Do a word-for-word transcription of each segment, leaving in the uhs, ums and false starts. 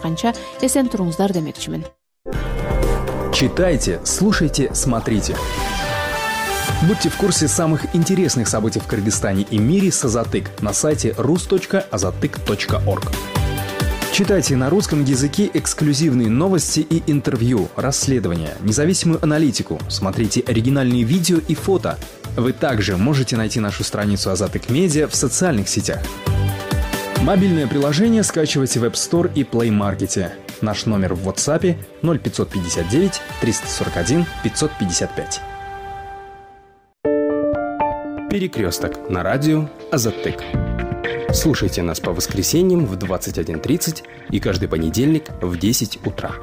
жолугушканча эсен туруңуздар демекчимин. Читайте, слушайте, смотрите. Будьте в курсе самых интересных событий в Кыргызстане и мире с Азатык на сайте рус точка азатык точка орг. Читайте на русском языке эксклюзивные новости и интервью, расследования, независимую аналитику, смотрите оригинальные видео и фото. Вы также можете найти нашу страницу Азатык Медиа в социальных сетях. Мобильное приложение скачивайте в App Store и Play Market. Наш номер в WhatsApp ноль пятьсот пятьдесят девять триста сорок один пятьсот пятьдесят пять. Перекресток на радио Азатык. Слушайте нас по воскресеньям в двадцать один тридцать и каждый понедельник в десять утра.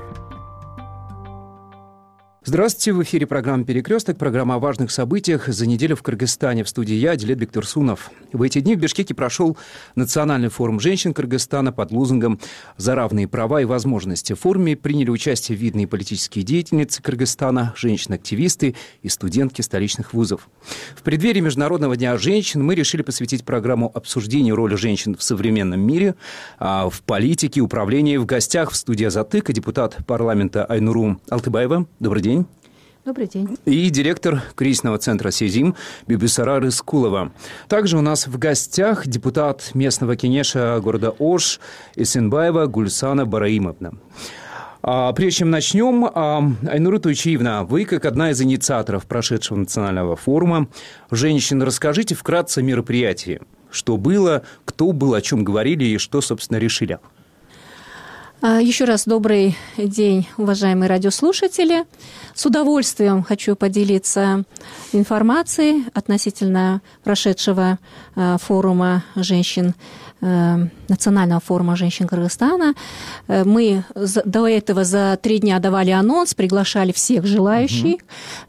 Здравствуйте, в эфире программа «Перекресток», программа о важных событиях за неделю в Кыргызстане. В студии я, Дилет Бектурсунов. В эти дни в Бишкеке прошел Национальный форум женщин Кыргызстана под лозунгом «За равные права и возможности». В форуме приняли участие видные политические деятельницы Кыргызстана, женщины-активисты и студентки столичных вузов. В преддверии Международного дня женщин мы решили посвятить программу обсуждению роли женщин в современном мире, в политике, управлении. В гостях в студии Азатыка депутат парламента Айнуру Алтыбаева. Добрый день. Добрый день. И директор кризисного центра «Сезим» Бибисара Рыскулова. Также у нас в гостях депутат местного кенеша города Ош Эсенбаева Гульсана Бараимовна. А, прежде чем начнем, а, Айнура Туйчиевна, вы, как одна из инициаторов прошедшего национального форума женщин, расскажите вкратце о мероприятии. Что было, кто был, о чем говорили и что, собственно, решили. Еще раз добрый день, уважаемые радиослушатели. С удовольствием хочу поделиться информацией относительно прошедшего форума женщин, Национального форума женщин Кыргызстана. Мы до этого за три дня давали анонс, приглашали всех желающих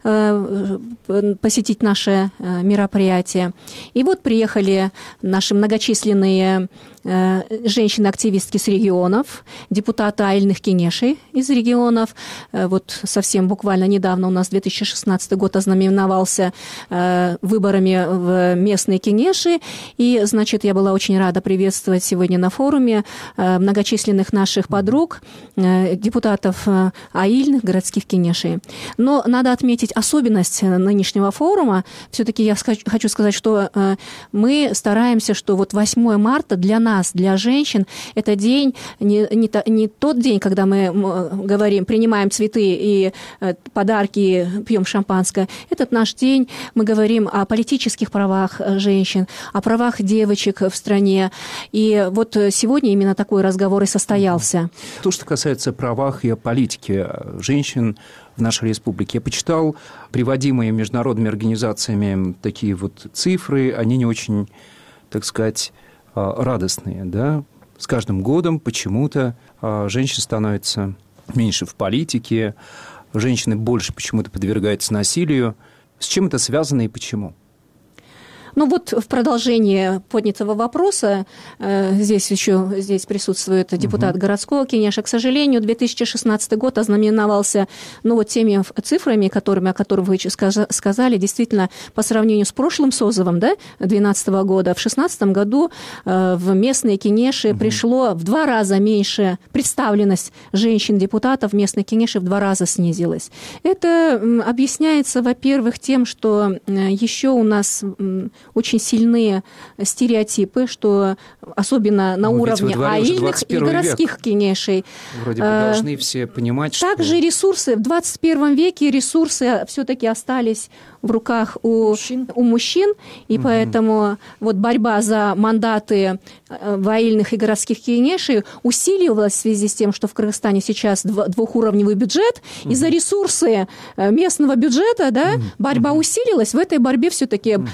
угу. посетить наше мероприятие. И вот приехали наши многочисленные женщины-активистки с регионов, депутаты Айльных кенешей из регионов. Вот совсем буквально недавно у нас две тысячи шестнадцатый год ознаменовался выборами в местные кенеши. И, значит, я была очень рада приветствовать сегодня на форуме многочисленных наших подруг, депутатов Аильных городских кенешей. Но надо отметить особенность нынешнего форума. Все-таки я хочу сказать, что мы стараемся, что вот восьмое марта для нас, для женщин, это день, не, не, не тот день, когда мы говорим, принимаем цветы и подарки, пьем шампанское. Этот наш день, мы говорим о политических правах женщин, о правах девочек в стране. И вот сегодня именно такой разговор и состоялся. То, что касается правах и политики женщин в нашей республике. Я почитал приводимые международными организациями такие вот цифры, они не очень, так сказать, радостные, да? С каждым годом почему-то женщин становится меньше в политике, женщины больше почему-то подвергаются насилию. С чем это связано и почему? Ну вот в продолжение поднятого вопроса, э, здесь еще здесь присутствует депутат угу. городского кенеша. К сожалению, две тысячи шестнадцатый год ознаменовался ну, вот теми цифрами, которыми, о которых вы сказали, действительно, по сравнению с прошлым созывом, да, две тысячи двенадцатого года, в две тысячи шестнадцатом году э, в местные кенеши угу. пришло в два раза меньше, представленность женщин-депутатов в местные кенеши в два раза снизилась. Это объясняется, во-первых, тем, что еще у нас очень сильные стереотипы, что особенно на ну, уровне аильных и городских век. Кенешей. Вроде бы должны все понимать, что... Также ресурсы, в двадцать первом веке ресурсы все-таки остались в руках у мужчин, у мужчин и угу. поэтому вот борьба за мандаты в аильных и городских кенешей усиливалась в связи с тем, что в Кыргызстане сейчас двухуровневый бюджет, угу. и за ресурсы местного бюджета да, угу. борьба угу. усилилась. В этой борьбе все-таки угу.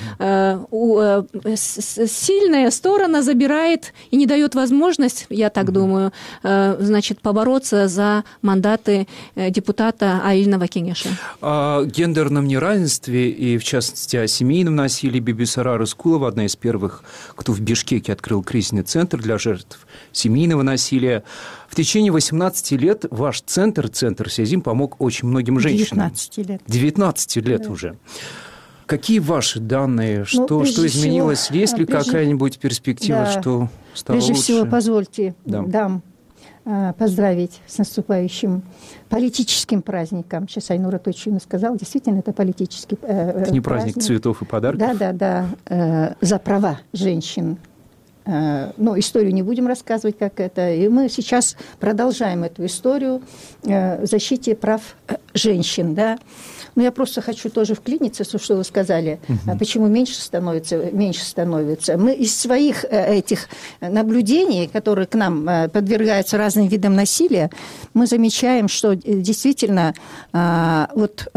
сильная сторона забирает и не дает возможность, я так угу. думаю, значит, побороться за мандаты депутата аильного кенеша. О гендерном неравенстве и, в частности, о семейном насилии Бибисара Рыскулова, одна из первых, кто в Бишкеке открыл кризисный центр для жертв семейного насилия. В течение восемнадцати лет ваш центр, центр «Сезим», помог очень многим женщинам. девятнадцати лет. девятнадцати лет да. уже. Какие ваши данные? Что, ну, что изменилось? Всего, Есть ли прежде, какая-нибудь перспектива, да, что стало прежде лучше? Прежде всего, позвольте, да. дам поздравить с наступающим политическим праздником. Сейчас Айнура точно сказала, действительно, это политический э, это не праздник, праздник цветов и подарков. Да, да, да, э, за права женщин. Э, ну, историю не будем рассказывать, как это. И мы сейчас продолжаем эту историю э, в защите прав женщин, да. Но я просто хочу тоже вклиниться, что вы сказали, угу. почему меньше становится, меньше становится. Мы из своих этих наблюдений, которые к нам подвергаются разным видам насилия, мы замечаем, что действительно вот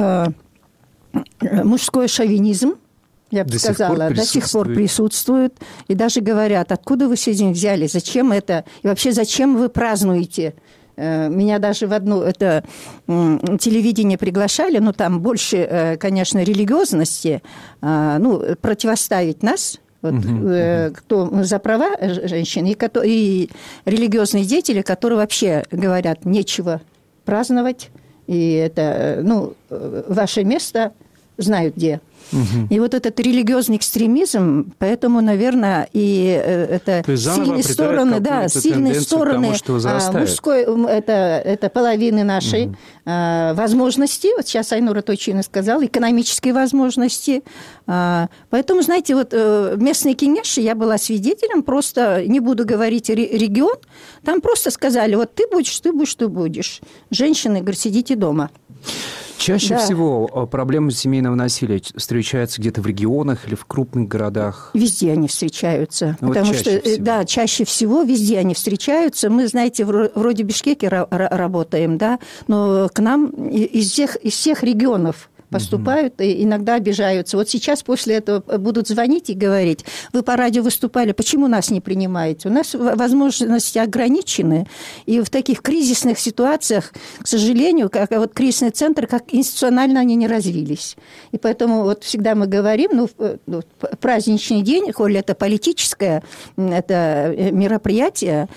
мужской шовинизм, я бы до сказала, сих до сих пор присутствует. И даже говорят, откуда вы сегодня взяли, зачем это, и вообще зачем вы празднуете. Меня даже в одно это телевидение приглашали, но там больше, конечно, религиозности, ну, противоставить нас, вот, uh-huh. кто за права женщин, и, и религиозные деятели, которые вообще говорят, нечего праздновать, и это, ну, ваше место знают где. Угу. И вот этот религиозный экстремизм, поэтому, наверное, и это сильные стороны, да, сильные стороны тому, мужской, это, это половины нашей угу. возможности. Вот сейчас Айнура точно сказала, экономические возможности. Поэтому, знаете, вот в местной Кенеше я была свидетелем, просто не буду говорить регион, там просто сказали, вот ты будешь, ты будешь, ты будешь. Женщины, говорят, сидите дома. Чаще да. всего проблемы семейного насилия встречаются где-то в регионах или в крупных городах? Везде они встречаются. Ну, потому вот что, всего. да, чаще всего везде они встречаются. Мы, знаете, вроде Бишкеке работаем, да, но к нам из всех, из всех регионов поступают угу. и иногда обижаются. Вот сейчас после этого будут звонить и говорить, вы по радио выступали, почему нас не принимаете? У нас возможности ограничены, и в таких кризисных ситуациях, к сожалению, как вот кризисный центр, как институционально они не развились. И поэтому вот всегда мы говорим, ну, праздничный день, коль это политическое это мероприятие,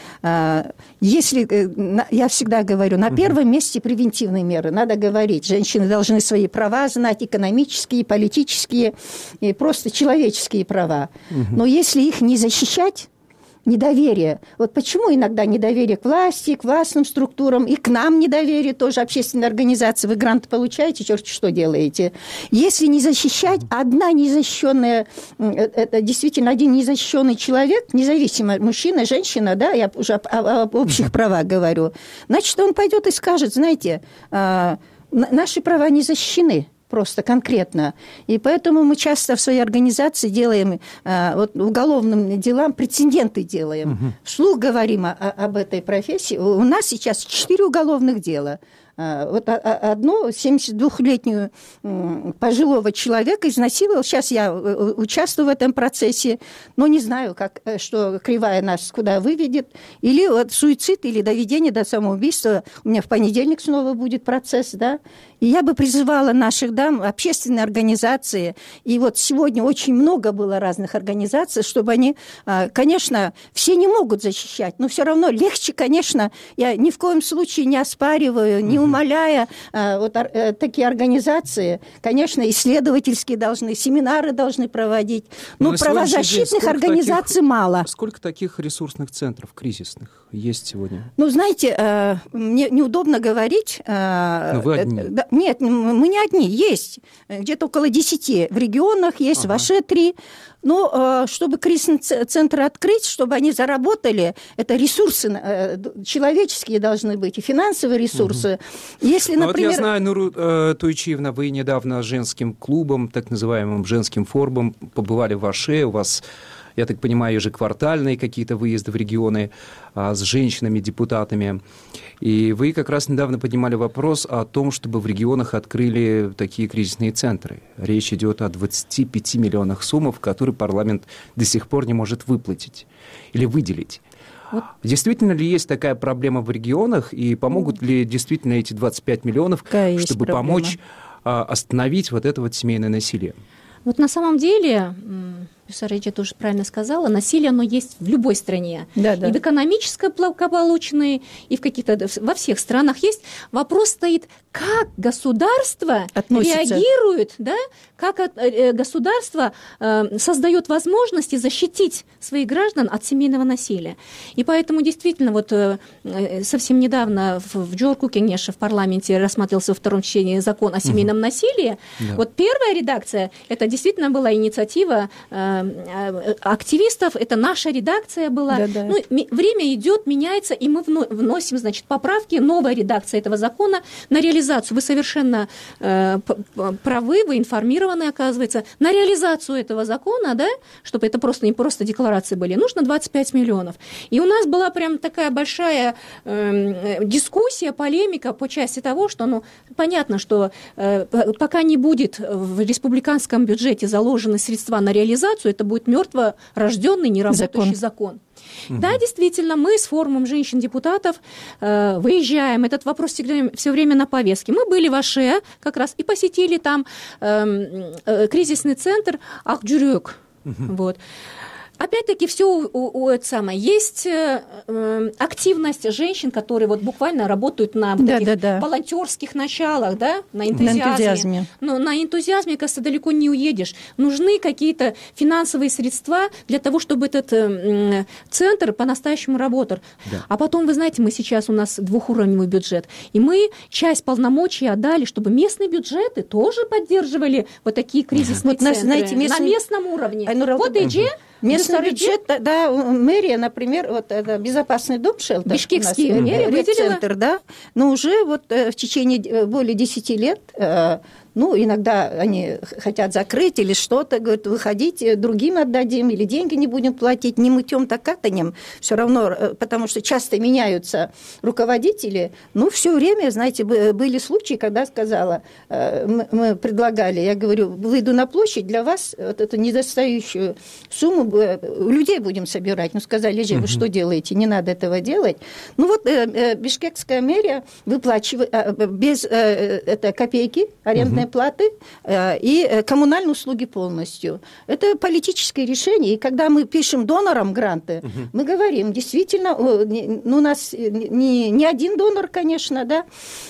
если, я всегда говорю, на первом месте превентивные меры, надо говорить, женщины должны свои права знать, экономические, политические, и просто человеческие права. Угу. Но если их не защищать, недоверие. Вот почему иногда недоверие к власти, к властным структурам, и к нам недоверие, тоже общественные организации. Вы гранты получаете, черт что делаете. Если не защищать, одна незащищенная, это действительно один незащищенный человек, независимо, мужчина, женщина, да, я уже об, об общих правах говорю, значит, он пойдет и скажет, знаете, наши права не защищены. Просто конкретно. И поэтому мы часто в своей организации делаем, вот уголовным делам прецеденты делаем. Угу. Вслух говорим о, об этой профессии. У нас сейчас четыре уголовных дела. Вот одно семидесятидвухлетнюю пожилого человека изнасиловал. Сейчас я участвую в этом процессе, но не знаю, как, что кривая нас куда выведет. Или вот суицид, или доведение до самоубийства. У меня в понедельник снова будет процесс, да. И я бы призывала наших дам, общественные организации, и вот сегодня очень много было разных организаций, чтобы они, конечно, все не могут защищать, но все равно легче, конечно, я ни в коем случае не оспариваю, не умаляя вот такие организации, конечно, исследовательские должны, семинары должны проводить, но, но правозащитных организаций таких, мало. Сколько таких ресурсных центров кризисных есть сегодня? Ну, знаете, мне неудобно говорить. Но вы одни. Нет, мы не одни, есть где-то около десяти в регионах, есть ага. ваши три. Но чтобы кризисный центр открыть, чтобы они заработали, это ресурсы человеческие должны быть, и финансовые ресурсы. Угу. Если, например... Вот я знаю, Нуру Туйчиевна, вы недавно с женским клубом, так называемым женским форумом, побывали в Аше, у вас... Я так понимаю, ежеквартальные какие-то выезды в регионы а, с женщинами-депутатами. И вы как раз недавно поднимали вопрос о том, чтобы в регионах открыли такие кризисные центры. Речь идет о двадцати пяти миллионах сумм, которые парламент до сих пор не может выплатить или выделить. Вот. Действительно ли есть такая проблема в регионах, и помогут ли действительно эти двадцать пять миллионов, Какая чтобы помочь а, остановить вот это вот семейное насилие? Вот на самом деле... Сареджи тоже правильно сказала, насилие, оно есть в любой стране. Да, да. И в экономической благополучной, и в каких-то, во всех странах есть. Вопрос стоит, как государство относится, реагирует, да, как государство э, создает возможности защитить своих граждан от семейного насилия. И поэтому действительно вот э, совсем недавно в, в Джорку Кенеше в парламенте рассматривался во втором чтении закон о семейном угу. насилии. Да. Вот первая редакция, это действительно была инициатива э, активистов, это наша редакция была. Да, да. Ну, время идет, меняется, и мы вносим, значит, поправки, новая редакция этого закона на реализацию. Вы совершенно э, правы, вы информированы, оказывается. На реализацию этого закона, да, чтобы это просто не просто декларации были, нужно двадцать пять миллионов. И у нас была прям такая большая э, дискуссия, полемика по части того, что, ну, понятно, что э, пока не будет в республиканском бюджете заложены средства на реализацию, это будет мертворожденный, неработающий закон. закон. Угу. Да, действительно, мы с форумом женщин-депутатов э, выезжаем, этот вопрос всегда, все время на повестке. Мы были в Аше как раз и посетили там э, э, кризисный центр Ахджурюк. Угу. Вот. Опять-таки, все у, у, у это самое. Есть э, активность женщин, которые вот буквально работают на вот да, таких да, да. волонтерских началах, да, на энтузиазме. На энтузиазме. Но на энтузиазме, кажется, далеко не уедешь. Нужны какие-то финансовые средства для того, чтобы этот э, центр по-настоящему работал. Да. А потом, вы знаете, мы сейчас, у нас двухуровневый бюджет, и мы часть полномочий отдали, чтобы местные бюджеты тоже поддерживали вот такие кризисные вот центры знаете, местный... на местном уровне. Айнура, вот и же... Местный бюджет, да, мэрия, например, вот это безопасный дом шелтер. Бишкекский мэрия выделила. Центр, да, но уже вот в течение более десяти лет, ну, иногда они хотят закрыть или что-то, говорят, выходите, другим отдадим, или деньги не будем платить, не мытьем, так катанем, все равно, потому что часто меняются руководители, ну, все время, знаете, были случаи, когда сказала, мы предлагали, я говорю, выйду на площадь, для вас вот эту недостающую сумму людей будем собирать. Ну, сказали же, вы что делаете, не надо этого делать. Ну, вот бишкекская мэрия выплачивает без это, копейки арендной платы и коммунальные услуги полностью. Это политическое решение. И когда мы пишем донорам гранты, угу. мы говорим, действительно, ну, у нас не, не один донор, конечно, да,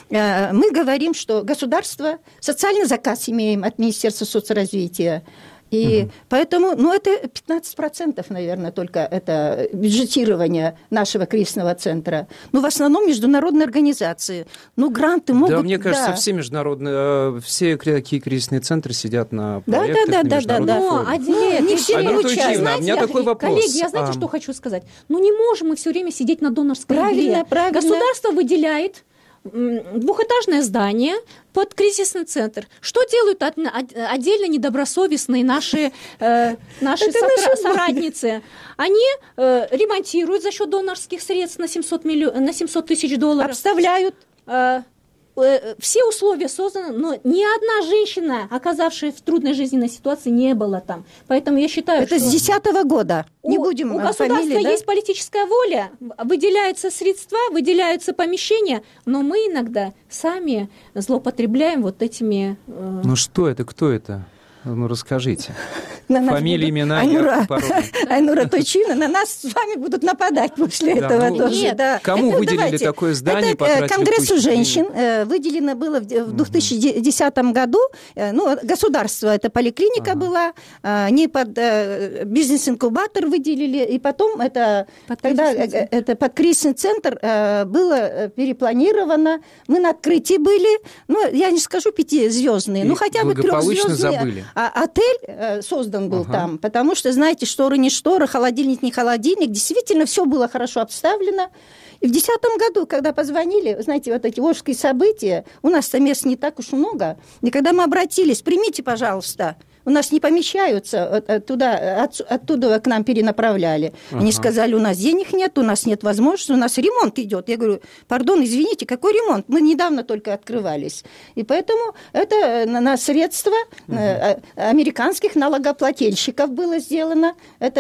мы говорим, что государство, социальный заказ имеем от Министерства соцразвития. И угу. поэтому, ну, это пятнадцать процентов, наверное, только это бюджетирование нашего кризисного центра. Ну, в основном международные организации. Ну, гранты могут... Да, мне кажется, да. все международные, все такие кризисные центры сидят на да, проектах, да, да, на да, международных да, форумах. Но, Аделя, не все Альберт получают. Учивна, у меня такой вопрос. Коллеги, я знаете, а... что хочу сказать? Ну, не можем мы все время сидеть на донорской правильно, игре. Правильно. Государство выделяет двухэтажное здание под кризисный центр. Что делают от, от, отдельно недобросовестные наши, э, наши сотра, соратницы? Они э, ремонтируют за счет донорских средств на семьсот, миллион, на семьсот тысяч долларов. Обставляют. Э, э, все условия созданы, но ни одна женщина, оказавшая в трудной жизненной ситуации, не была там. Поэтому я считаю, это что... с десятого года. Не у, будем у государства фамилии, да? есть политическая воля, выделяются средства, выделяются помещения, но мы иногда сами злоупотребляем вот этими... Э... Ну что это, кто это? Ну, расскажите. Фамилия, имена, Айнура, Айнура Тойчина, на нас с вами будут нападать после да, этого ну, тоже. Нет. Да. Кому это, выделили давайте, такое здание? Это Конгрессу женщин выделено было в две тысячи десятом году. Ну, государство, это поликлиника ага. была, не под бизнес-инкубатор выделили, и потом это, под тогда, это под кризисный центр было перепланировано. Мы на открытии были, ну, я не скажу пятизвездные, ну, хотя бы трехзвездные. Забыли. А отель создан был ага. там, потому что, знаете, шторы не шторы, холодильник не холодильник, действительно все было хорошо обставлено. И в две тысячи десятом году, когда позвонили, знаете, вот эти Волжские события, у нас-то мест не так уж много, и когда мы обратились, примите, пожалуйста, у нас не помещаются, туда, от, оттуда к нам перенаправляли. Ага. Они сказали, у нас денег нет, у нас нет возможности, у нас ремонт идет. Я говорю, пардон, извините, какой ремонт? Мы недавно только открывались. И поэтому это на средства ага. американских налогоплательщиков было сделано. Это,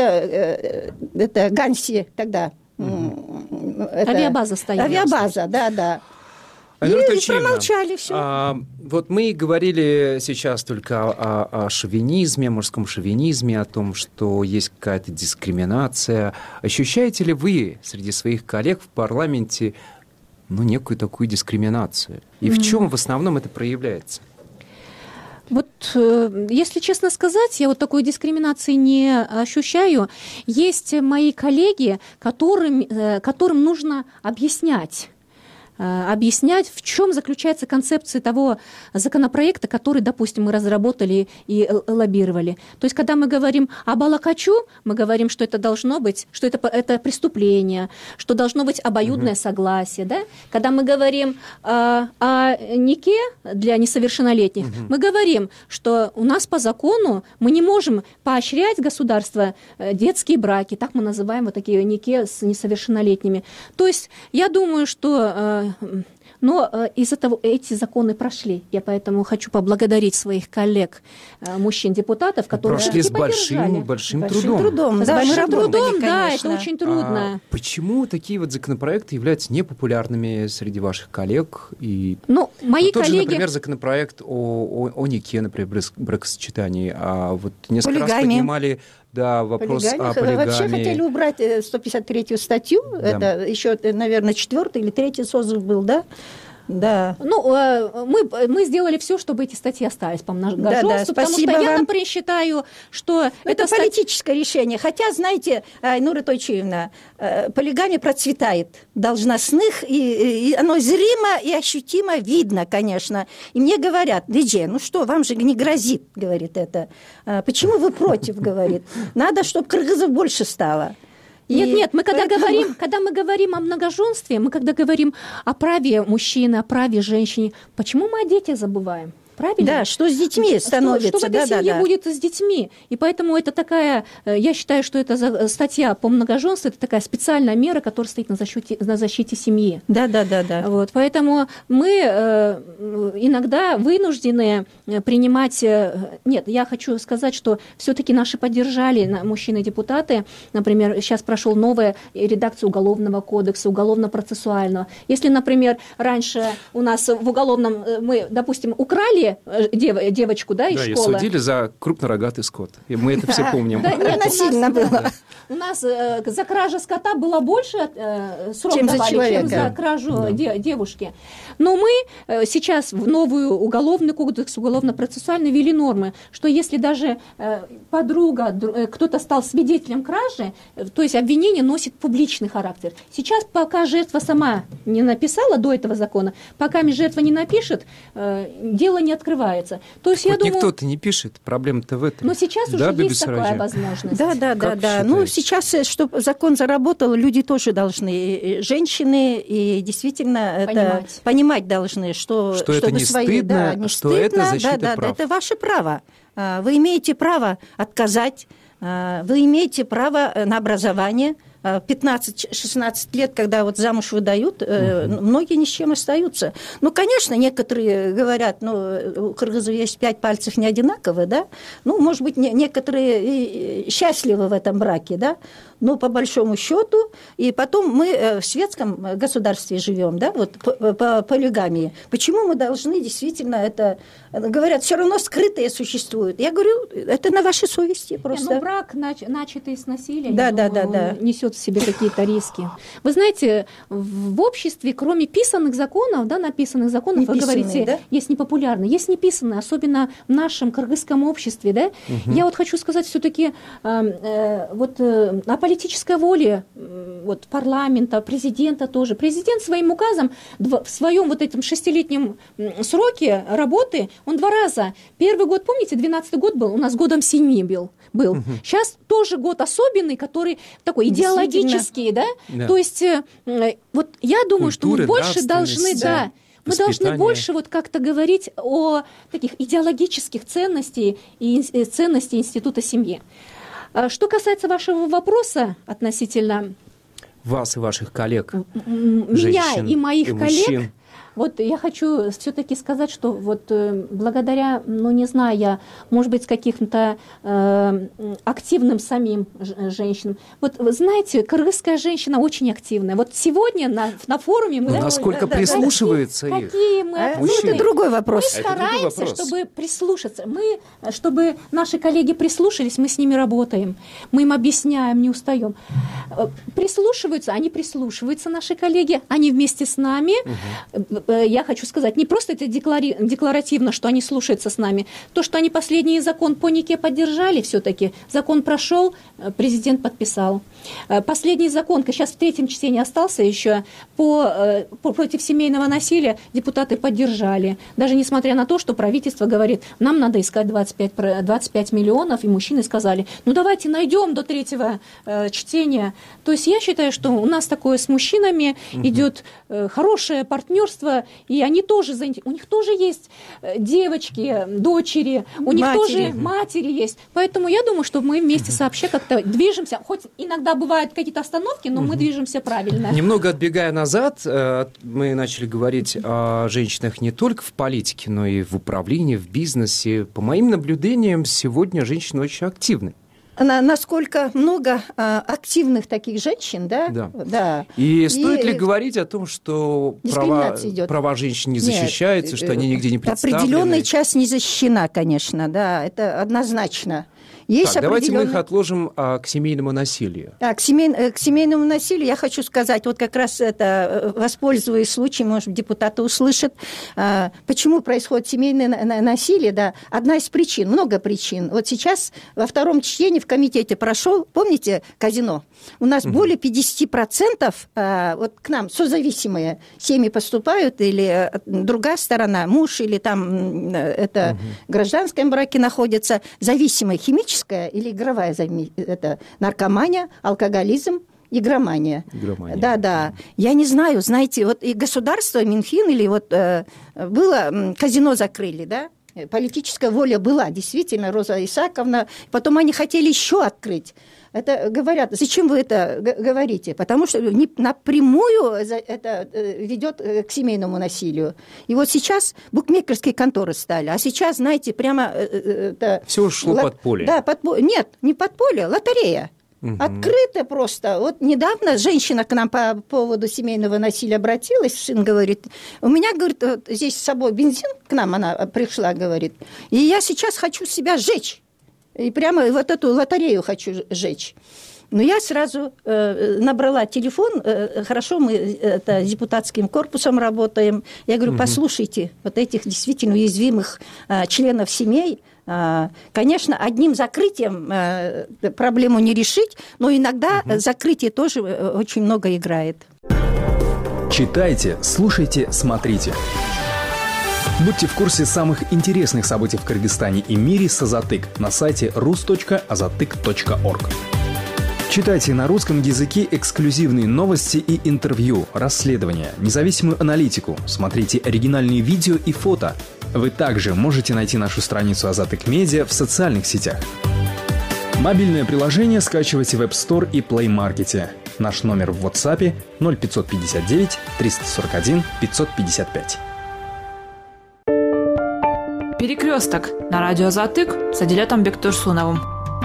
это Ганси тогда. Ага. Это, авиабаза стояла. Авиабаза, да, да. И промолчали все. А, вот мы говорили сейчас только о, о, о шовинизме, мужском шовинизме, о том, что есть какая-то дискриминация. Ощущаете ли вы среди своих коллег в парламенте ну, некую такую дискриминацию? И mm-hmm. в чем в основном это проявляется? Вот, если честно сказать, я вот такой дискриминации не ощущаю. Есть мои коллеги, которым, которым нужно объяснять, объяснять, в чем заключается концепция того законопроекта, который, допустим, мы разработали и лоббировали. То есть, когда мы говорим об алакачу, мы говорим, что это должно быть, что это, это преступление, что должно быть обоюдное угу. согласие. Да? Когда мы говорим э, о нике для несовершеннолетних, угу. мы говорим, что у нас по закону мы не можем поощрять государство детские браки, так мы называем вот такие нике с несовершеннолетними. То есть, я думаю, что э, но из-за того, эти законы прошли. Я поэтому хочу поблагодарить своих коллег, мужчин-депутатов, которые прошли с большим, большим, большим трудом. трудом. С да, большим работали, трудом, да, конечно. это очень трудно. А почему такие вот законопроекты являются непопулярными среди ваших коллег? И ну, мои вот тот коллеги... же, например, законопроект о, о, о нике, например, бракосочетании. А вот несколько Полигамия. раз поднимали... Да, вопрос полигамия. о полигамии. Вообще хотели убрать сто пятьдесят третью статью. Да. Это еще, наверное, четвертый или третий созыв был, да? Да. Ну, мы, мы сделали все, чтобы эти статьи остались по многоженству, да, да, потому что вам. я, например, считаю, что... Это, это политическое стать... решение. Хотя, знаете, Айнура Тойчиевна, полигамия процветает должностных, и, и оно зримо и ощутимо видно, конечно. И мне говорят, Лидия, ну что, вам же не грозит, говорит это. Почему вы против, говорит. Надо, чтобы кыргызов больше стало. Нет, и нет, мы когда, поэтому... говорим, когда мы говорим о многоженстве, мы когда говорим о праве мужчины, о праве женщины, почему мы о детях забываем? Правильно? Да, что с детьми становится. Что, что в этой да, семье да, да. будет с детьми. И поэтому это такая, я считаю, что это статья по многоженству, это такая специальная мера, которая стоит на защите, на защите семьи. Да, да, да, да. Вот, поэтому мы иногда вынуждены принимать... Нет, я хочу сказать, что все-таки наши поддержали мужчины-депутаты. Например, сейчас прошел новая редакция Уголовного кодекса, уголовно-процессуального. Если, например, раньше у нас в уголовном мы, допустим, украли Дев, девочку, да, из да, школы. Да, судили за крупнорогатый скот. И мы это все помним. Да, нет, насильно было. У нас э, за кражу скота было больше э, срок чем давали, за человека. чем за кражу да. де, девушки. Но мы э, сейчас в новую уголовный кодекс, уголовно-процессуальный ввели нормы, что если даже э, подруга, э, кто-то стал свидетелем кражи, э, то есть обвинение носит публичный характер. Сейчас, пока жертва сама не написала до этого закона, пока жертва не напишет, э, дело не открывается. То есть, вот я думаю, никто-то не пишет, проблема-то в этом. Но сейчас да, уже есть такая возможность. Да, да, да, да. Ну, сейчас, чтобы закон заработал, люди тоже должны, женщины, и действительно понимать, это, понимать должны, что, что это не свои, стыдно, да, не что стыдно, это защита да, да, прав. Да, это ваше право. Вы имеете право отказать, вы имеете право на образование. пятнадцать-шестнадцать лет, когда вот замуж выдают, uh-huh. многие ни с чем остаются. Ну, конечно, некоторые говорят, ну, у кыргызов есть пять пальцев не одинаковые, да, ну, может быть, не, некоторые счастливы в этом браке, да, но по большому счету, и потом мы в светском государстве живем, да, вот по, по полигамии. Почему мы должны действительно это, говорят, все равно скрытые существуют. Я говорю, это на вашей совести просто. Не, ну, брак, нач, начатый с насилия, да, я да, думаю, да, да. несет в себе какие-то риски. Вы знаете, в обществе, кроме писанных законов, да, написанных законов, вы говорите, да? Есть непопулярные, есть неписанные, особенно в нашем кыргызском обществе, да. Угу. Я вот хочу сказать все-таки э, э, вот э, о политической воле э, вот, парламента, президента тоже. Президент своим указом в своем вот этом шестилетнем сроке работы, он два раза. Первый год, помните, двенадцатый год был, у нас годом семьи был. был. Угу. Сейчас тоже год особенный, который такой идеологический, да? да? То есть э, вот я думаю, Культуры, что мы больше должны, да, мы должны больше вот как-то говорить о таких идеологических ценностях и ценностей института семьи. Что касается вашего вопроса относительно вас и ваших коллег, меня женщин, и моих и коллег, мужчин. вот я хочу все-таки сказать, что вот благодаря, ну не знаю я, может быть, с каким-то э, активным самим женщинам. Вот вы знаете, кыргызская женщина очень активная. Вот сегодня на, на форуме мы... Ну, насколько да, прислушиваются какие, их? Какие мы а, ну, это другой вопрос. Мы стараемся, чтобы прислушаться. Мы, чтобы наши коллеги прислушались, мы с ними работаем. Мы им объясняем, не устаем. Прислушиваются, они прислушиваются, наши коллеги, они вместе с нами. Угу. Я хочу сказать, не просто это деклари... декларативно, что они слушаются с нами. То, что они последний закон по НИКе поддержали все-таки, закон прошел, президент подписал. Последний закон, сейчас в третьем чтении остался еще, по, по, против семейного насилия депутаты поддержали. Даже несмотря на то, что правительство говорит, нам надо искать двадцать пять, двадцать пять миллионов, и мужчины сказали, ну давайте найдем до третьего э, чтения. То есть я считаю, что у нас такое с мужчинами угу. идет э, хорошее партнерство, и они тоже, у них тоже есть девочки, дочери, у них матери. тоже матери есть. Поэтому я думаю, что мы вместе сообща как-то движемся, хоть иногда бывают какие-то остановки, но угу. мы движемся правильно. Немного отбегая назад, мы начали говорить о женщинах не только в политике, но и в управлении, в бизнесе. По моим наблюдениям, сегодня женщины очень активны. Насколько много а, активных таких женщин, да? Да. да. И стоит и... ли говорить о том, что права, права женщин не защищаются, Нет, что они нигде не представлены? Определенная часть не защищена, конечно, да, это однозначно. Есть так, определенные... Давайте мы их отложим а, к семейному насилию. А, к, семей... к семейному насилию я хочу сказать, вот как раз это, воспользуясь случаем, может быть, депутаты услышат, а, почему происходит семейное насилие, да, одна из причин, много причин. Вот сейчас во втором чтении в комитете прошел, помните, казино? У нас угу. более пятьдесят процентов а, вот к нам созависимые семьи поступают, или другая сторона, муж или там это угу. в гражданском браке находится, зависимые, химические, или игровая, это наркомания, алкоголизм, игромания. Игромания. Да, да. Я не знаю, знаете, вот и государство, Минфин, или вот э, было, казино закрыли, да, политическая воля была, действительно, Роза Исааковна, потом они хотели еще открыть. Это говорят, зачем вы это говорите? Потому что не, напрямую это ведет к семейному насилию. И вот сейчас букмекерские конторы стали, а сейчас, знаете, прямо... Это, все шло лот... под поле. Да, под... Нет, не под поле, лотерея. Угу. Открыто просто. Вот недавно женщина к нам по поводу семейного насилия обратилась, сын говорит, у меня, говорит, вот здесь с собой бензин, к нам она пришла, говорит, и я сейчас хочу себя сжечь. И прямо вот эту лотерею хочу сжечь. Но я сразу э, набрала телефон, э, хорошо, мы это, с депутатским корпусом работаем. Я говорю, угу. послушайте, вот этих действительно уязвимых э, членов семей, э, конечно, одним закрытием э, проблему не решить, но иногда угу. закрытие тоже очень много играет. Читайте, слушайте, смотрите. Будьте в курсе самых интересных событий в Кыргызстане и мире с Азатык на сайте рус точка азатык точка орг. Читайте на русском языке эксклюзивные новости и интервью, расследования, независимую аналитику, смотрите оригинальные видео и фото. Вы также можете найти нашу страницу Азатык Медиа в социальных сетях. Мобильное приложение скачивайте в App Store и Play Market. Наш номер в WhatsApp ноль пятьсот пятьдесят девять триста сорок один пятьсот пятьдесят пять. Перекресток на радио Азатык с Адилетом Бектурсуновым.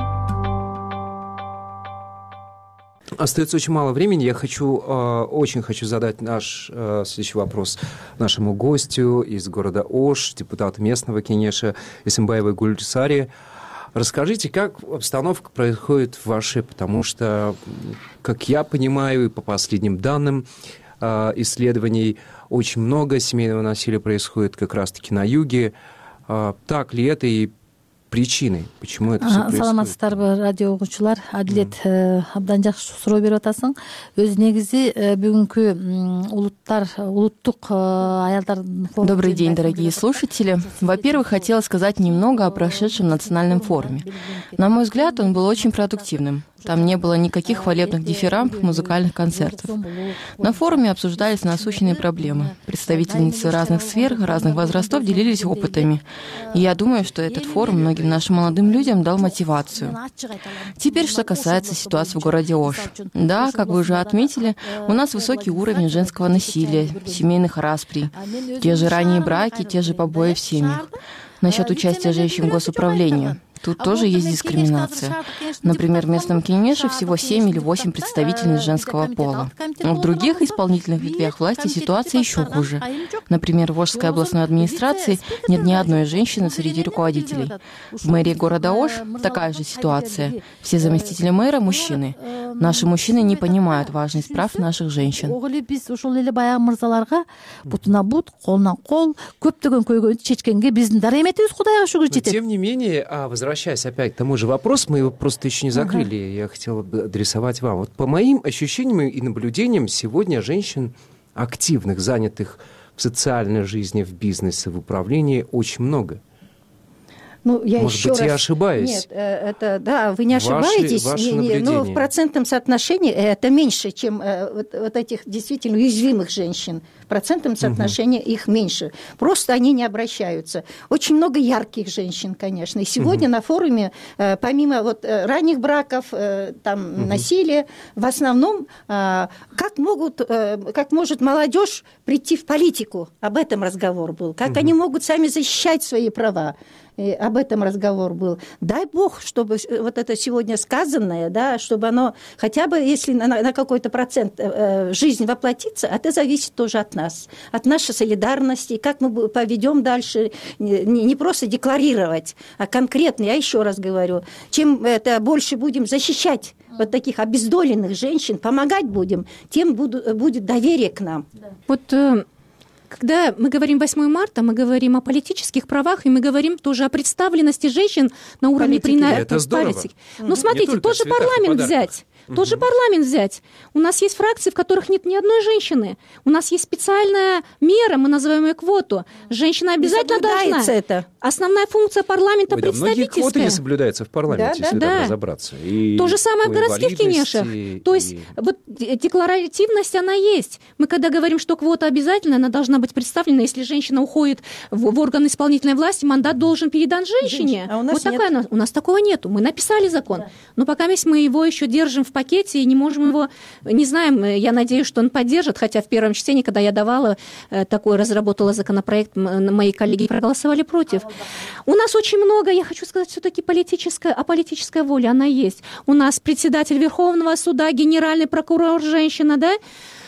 Остается очень мало времени. Я хочу, э, очень хочу задать наш э, следующий вопрос нашему гостю из города Ош, депутату местного Кенеша Эсенбаевой Гульсаре. Расскажите, как обстановка происходит в вашей, потому что, как я понимаю, и по последним данным э, исследований, очень много семейного насилия происходит как раз-таки на юге. Так ли это и причины, почему это все происходит? Саламатсыздарбы, радио окуучулар. Адилет абдан жакшы суроо берип атасың. Өз негизи бүгүнкү улуттар, улуттук аялдардын... Добрый день, дорогие слушатели. Во-первых, хотела сказать немного о прошедшем национальном форуме. На мой взгляд, он был очень продуктивным. Там не было никаких хвалебных дифирамб, музыкальных концертов. На форуме обсуждались насущные проблемы. Представительницы разных сфер, разных возрастов делились опытами. И я думаю, что этот форум многим нашим молодым людям дал мотивацию. Теперь, что касается ситуации в городе Ош. Да, как вы уже отметили, у нас высокий уровень женского насилия, семейных расприй, те же ранние браки, те же побои в семьях. Насчет участия женщин в госуправлении. Тут тоже есть дискриминация. Например, в местном Кенеше всего семь или восемь представительниц женского пола. Но в других исполнительных ветвях власти ситуация еще хуже. Например, в Ошской областной администрации нет ни одной женщины среди руководителей. В мэрии города Ош такая же ситуация. Все заместители мэра – мужчины. Наши мужчины не понимают важность прав наших женщин. Но тем не менее, возвращаясь опять к тому же вопросу, мы его просто еще не закрыли, ага. Я хотел бы адресовать вам. Вот по моим ощущениям и наблюдениям, сегодня женщин активных, занятых в социальной жизни, в бизнесе, в управлении очень много. Ну, я Может еще быть, раз... я ошибаюсь. Нет, это, да, вы не ошибаетесь. Ваши, ваши не, не, но в процентном соотношении это меньше, чем вот, вот этих действительно уязвимых женщин. В процентном соотношении угу. их меньше. Просто они не обращаются. Очень много ярких женщин, конечно. И сегодня угу. на форуме, помимо вот ранних браков, там, угу. насилия, в основном, как, могут, как может молодежь прийти в политику. Об этом разговор был. Как угу. они могут сами защищать свои права. И об этом разговор был. Дай Бог, чтобы вот это сегодня сказанное, да, чтобы оно хотя бы, если на, на какой-то процент э, жизнь воплотится, это зависит тоже от нас, от нашей солидарности, как мы поведем дальше, не, не просто декларировать, а конкретно, я еще раз говорю, чем это больше будем защищать вот таких обездоленных женщин, помогать будем, тем буду, будет доверие к нам. Вот... Когда мы говорим восьмое марта, мы говорим о политических правах, и мы говорим тоже о представленности женщин на уровне политики. Но смотрите, тоже парламент взять. Тот же парламент взять. У нас есть фракции, в которых нет ни одной женщины. У нас есть специальная мера, мы называем ее квоту. Женщина обязательно должна. Это. Основная функция парламента Ой, да, представительская. Многие квоты не соблюдаются в парламенте, да, если да. разобраться. И то же самое в городских кенешах. И... То есть вот, декларативность, она есть. Мы когда говорим, что квота обязательно, она должна быть представлена. Если женщина уходит в, в орган исполнительной власти, мандат должен передан женщине. А у нас вот нет. такая, у нас такого нету. Мы написали закон. Да. Но пока мы его еще держим в пакете и не можем его, не знаем, я надеюсь, что он поддержит, хотя в первом чтении, когда я давала такой, разработала законопроект, мои коллеги проголосовали против. У нас очень много, я хочу сказать, все-таки политическая, а политическая воля, она есть. У нас председатель Верховного суда, генеральный прокурор, женщина, да?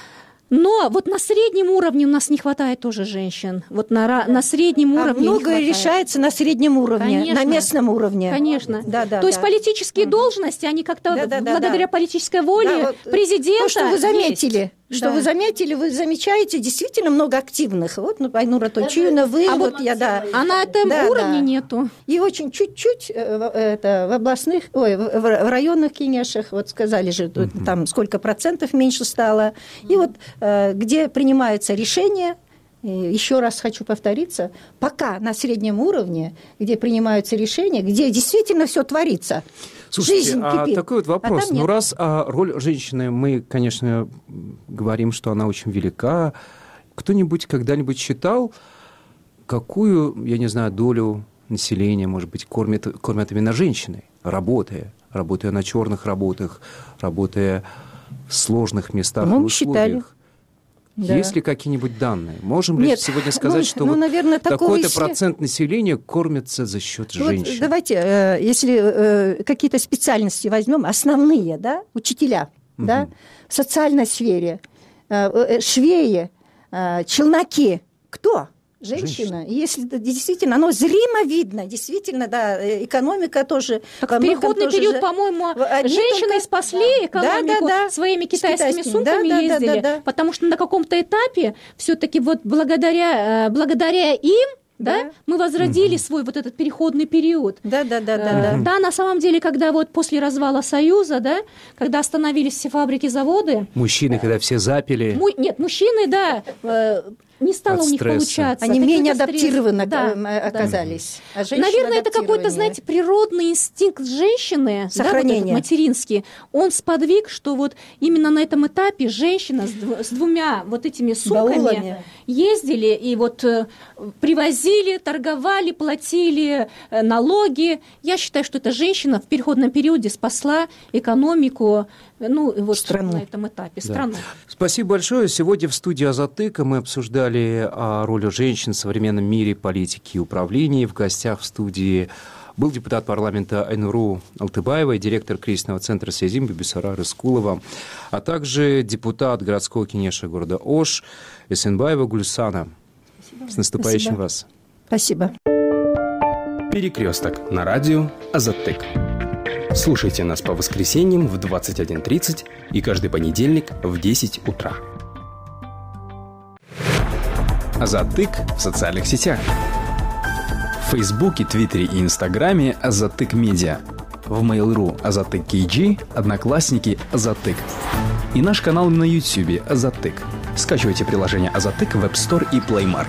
Но вот на среднем уровне у нас не хватает тоже женщин. Вот на, на среднем а уровне многое решается на среднем уровне, Конечно. на местном уровне. Конечно. Да, да, То да. есть политические mm. должности, они как-то да, да, благодаря да. политической воле да, вот президента... То, что вы заметили. Есть. Что да. вы заметили, вы замечаете действительно много активных. Вот, ну, Айнура Тольчиевна, вы, а вот вот я, да. А на этом да, уровне да. нету. И очень чуть-чуть это, в областных, ой, в районных кенешах, вот сказали же, mm-hmm. там сколько процентов меньше стало. И вот где принимаются решения, еще раз хочу повториться, пока на среднем уровне, где принимаются решения, где действительно все творится. Слушайте, жизнь а кипит. такой вот вопрос. А ну, раз а, роль женщины, мы, конечно, говорим, что она очень велика. Кто-нибудь когда-нибудь считал, какую, я не знаю, долю населения, может быть, кормят, кормят именно женщины, работая, работая на черных работах, работая в сложных местах ну, и условиях? Считали. Да. Есть ли какие-нибудь данные? Можем ли Нет, сегодня сказать, ну, что ну, вот наверное, такой-то исслед... процент населения кормится за счет женщин? Вот давайте, если какие-то специальности возьмем, основные, да, учителя, угу. да, в социальной сфере, швеи, челноки, кто? Женщина. Женщина. Если действительно, оно зримо видно, действительно, да, экономика тоже. Так в переходный тоже период, же... по-моему, женщины только... спасли экономику да, да, да. своими китайскими, китайскими сумками да, ездили, да, да, да, да. потому что на каком-то этапе все-таки вот благодаря, благодаря им Да? Да? Мы возродили угу. свой вот этот переходный период. Да, да, да, да, да. Да, на самом деле, когда вот после развала Союза, да, когда остановились все фабрики, заводы. Мужчины, когда все запили. Му... Нет, мужчины, да. не стало от у них стресса. получаться. Они Какие-то менее стрессы. адаптированы Да, да, оказались. А женщины наверное, это какой-то, адаптированы. знаете, природный инстинкт женщины, Сохранение. да, вот этот материнский, он сподвиг, что вот именно на этом этапе женщина с, дв- с двумя вот этими сумками Баулами. ездили и вот э, привозили, торговали, платили э, налоги. Я считаю, что эта женщина в переходном периоде спасла экономику, ну, вот Страну. на этом этапе, Да. страну. Спасибо большое. Сегодня в студии «Азатыка» мы обсуждали о роли женщин в современном мире политики и управления. В гостях в студии был депутат парламента Айнуру Алтыбаева и директор кризисного центра «Сезим» Бибисара Рыскулова, а также депутат городского кенеша города Ош Эсенбаева Гульсана. С наступающим Спасибо. вас. Спасибо. Перекресток на радио Азатык. Слушайте нас по воскресеньям в двадцать один тридцать и каждый понедельник в десять утра. Азатык в социальных сетях. В Фейсбуке, Твиттере и Инстаграме Азатык Медиа. В Mail.ru Азатык кей джи, Одноклассники Азатык. И наш канал на Ютьюбе Азатык. Скачивайте приложение Азатык в App Store и Play Market.